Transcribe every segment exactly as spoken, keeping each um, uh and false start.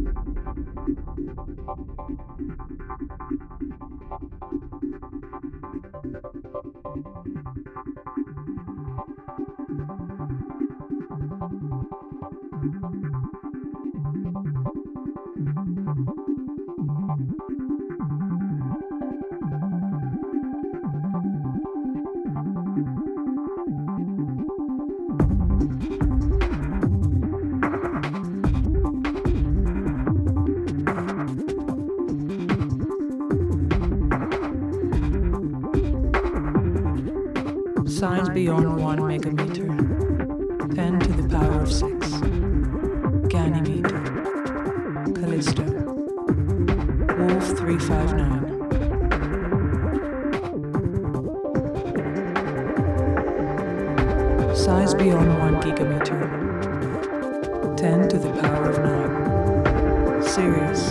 Size beyond one megameter, ten to the power of six. Ganymedes, Callisto, Wolf three five nine. Size beyond one gigameter, ten to the power of nine. Sirius,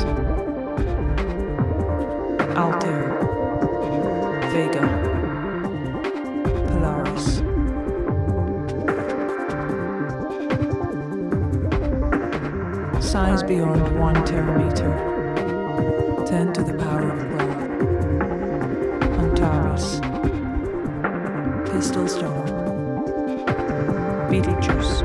Altair, Vega, Polaris. Size beyond one terameter, ten to the power of twelve. Antares, Pistol Star, Betelgeuse.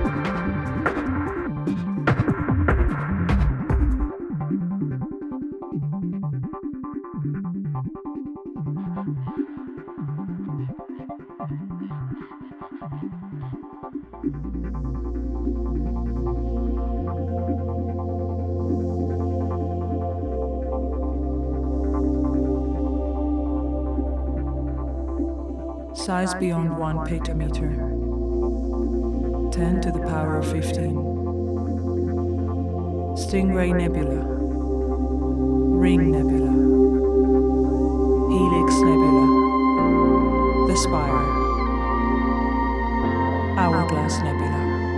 Size beyond one petameter, ten to the power of fifteen. Stingray Nebula, Ring Nebula, Helix Nebula, The Spire, Hourglass Nebula.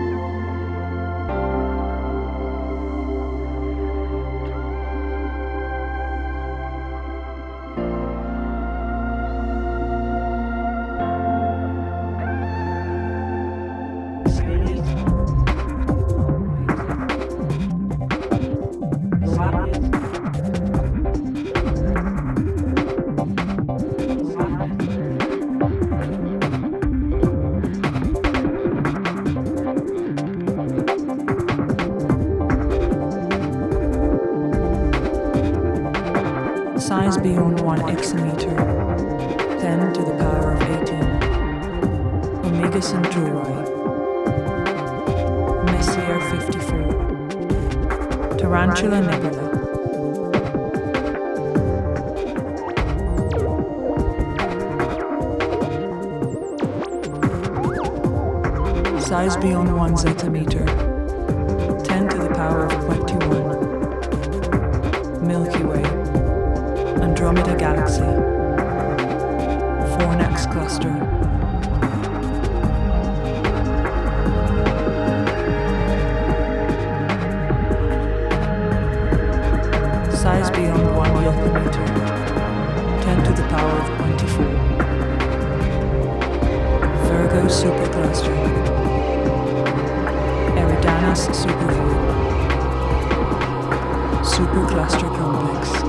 Size beyond one exameter, ten to the power of eighteen. Omega Centauri, Messier fifty-four, Tarantula Nebula. Size beyond one zetameter, ten to the power of twenty-one. Milky Way, Andromeda Galaxy, Fornax Cluster. Size beyond one yokometer, ten to the power of twenty-four. Virgo Supercluster, Eridanus Supervoid, Supercluster Complex.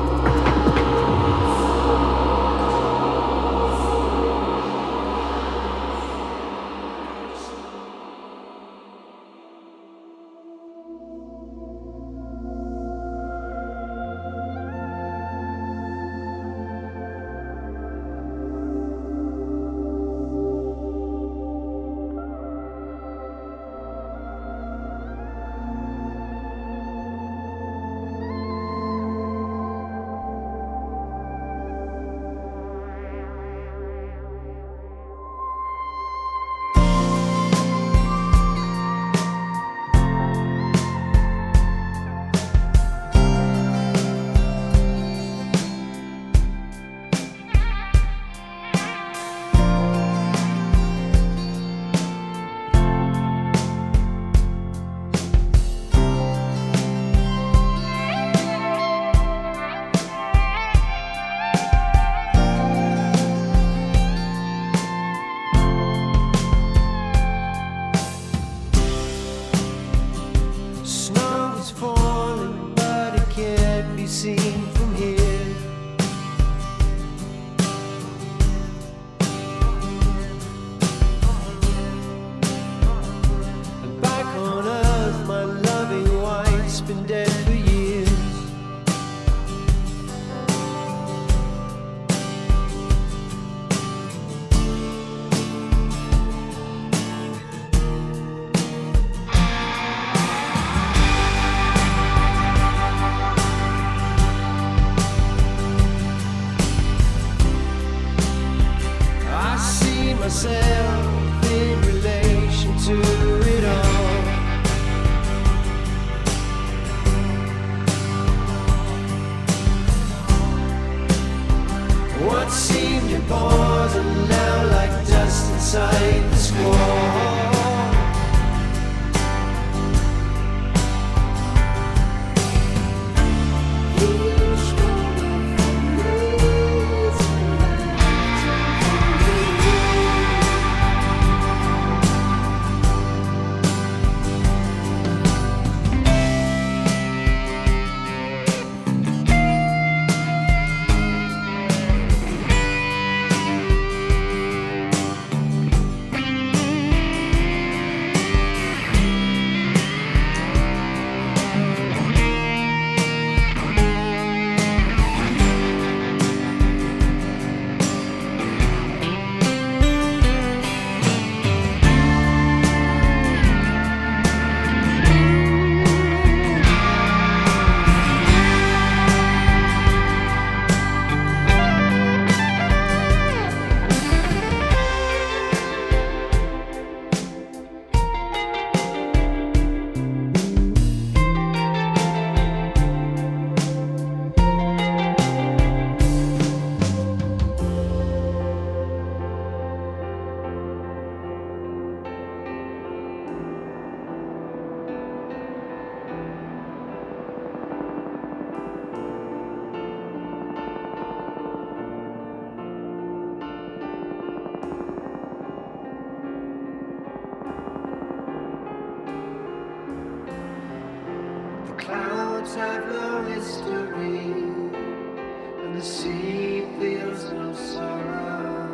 Clouds have no history, and the sea feels no sorrow.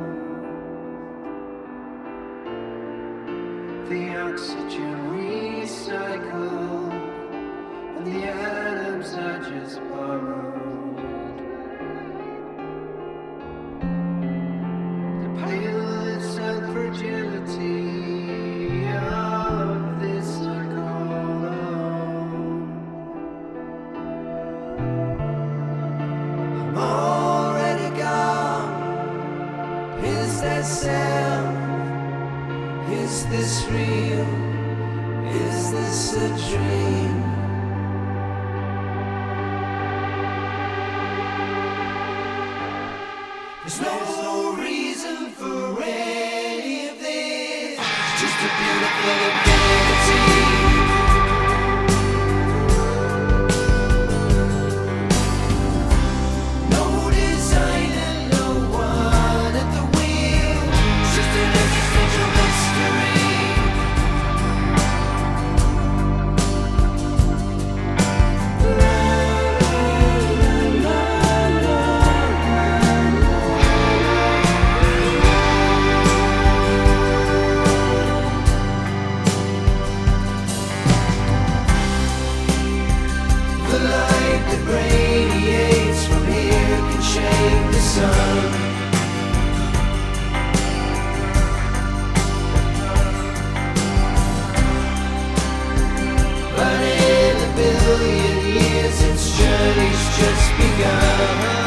The oxygen recycled, and the atoms are just borrowed. The paleness and fragility of this I call home. I'm already gone. Is that sound? Is this real? Is this a dream? There's no reason for any of this. It's just a beautiful infinity. No design and no one at the wheel. It's just an existential mystery. The light that radiates from here can shake the sun. But in a billion years, its journey's just begun.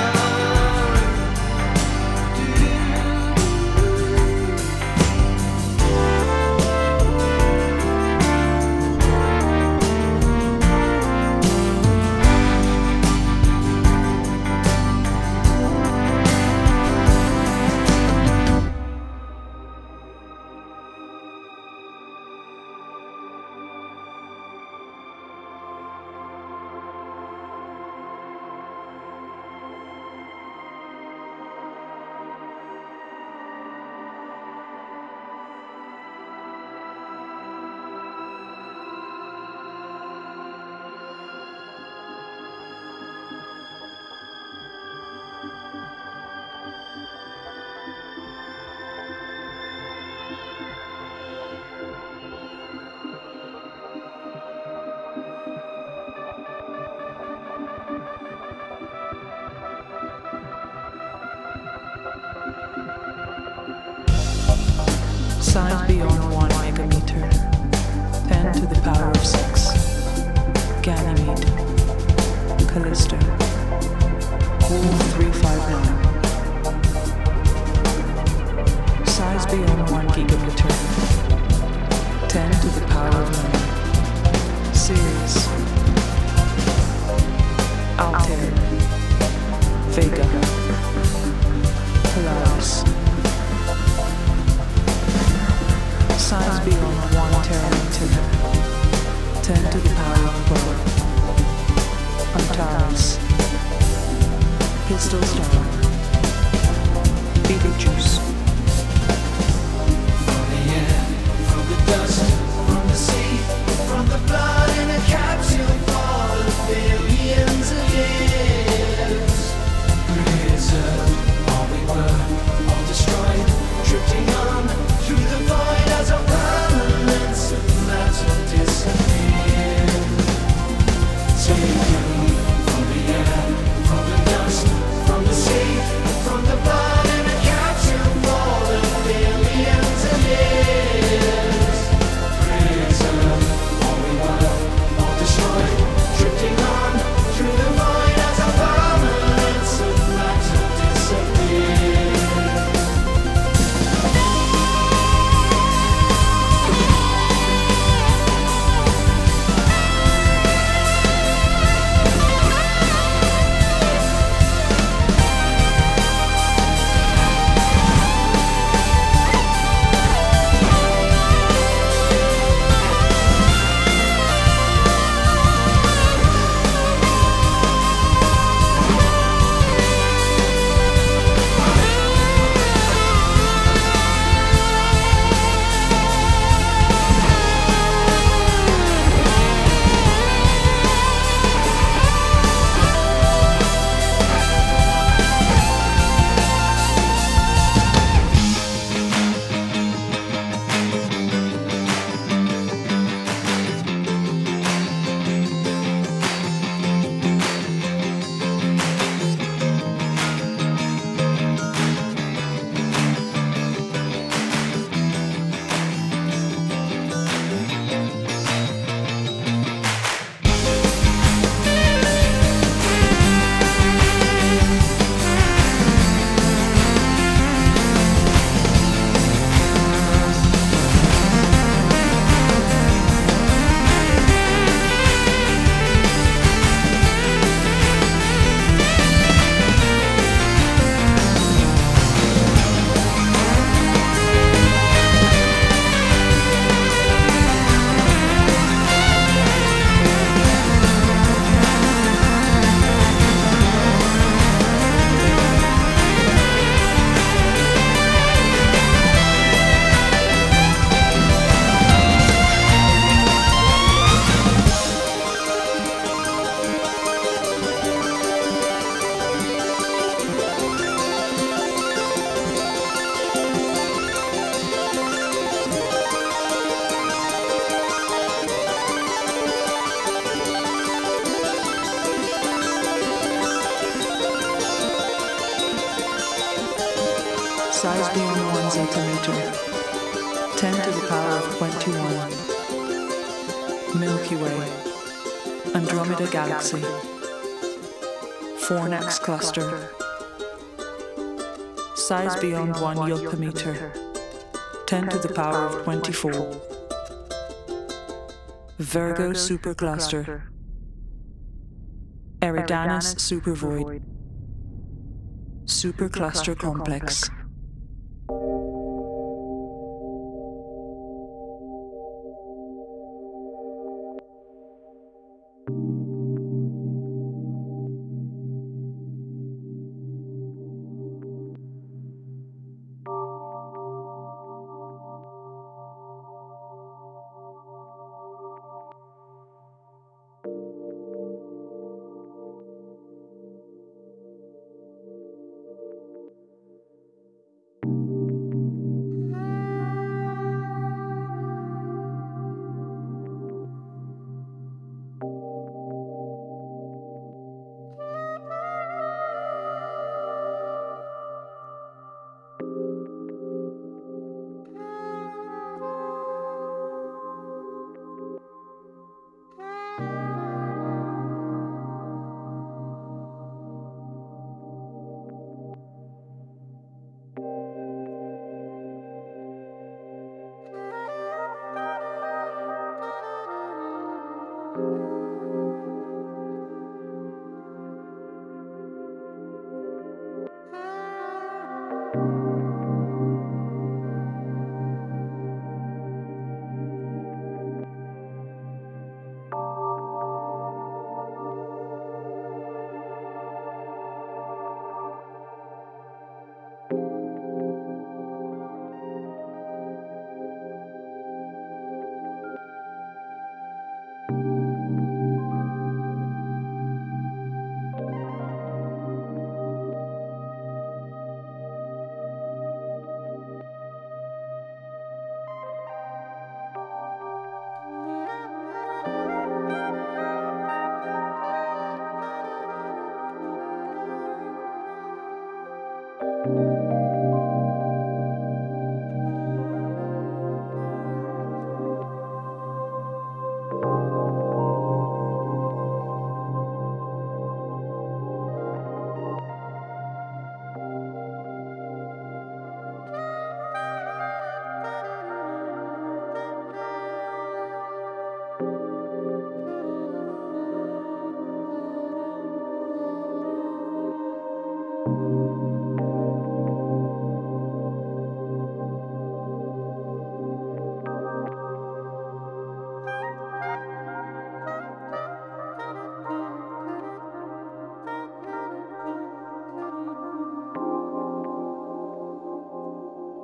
Size beyond one megameter, ten to the power of six. Ganymede, Callisto, three five nine. Size beyond one gigameter, ten to the power of nine. Ceres, Altair, Vega, Polaris. Size beyond one terameter, ten to the power of four. Antares, Pistol Star, Betelgeuse. From the air, from the dust, from the sea, from the blood in a capsule for the billions of years. Preserved, all we were, all destroyed, drifting on through the void as our permanence of matter disappeared. Taken from the air, from the dust, from the sea, from the blood in a capsule. altimeter, ten to the power of twenty-one. Milky Way, Andromeda Galaxy, Fornax Cluster, size beyond one Yulpameter, ten to the power of twenty-four. Virgo Supercluster, Eridanus Supervoid, Supercluster Complex.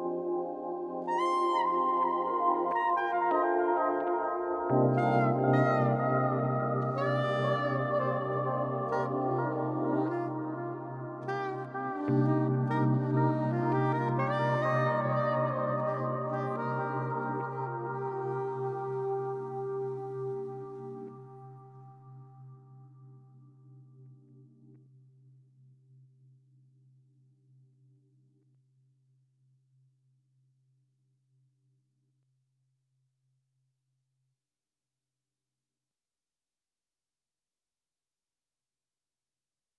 Thank you.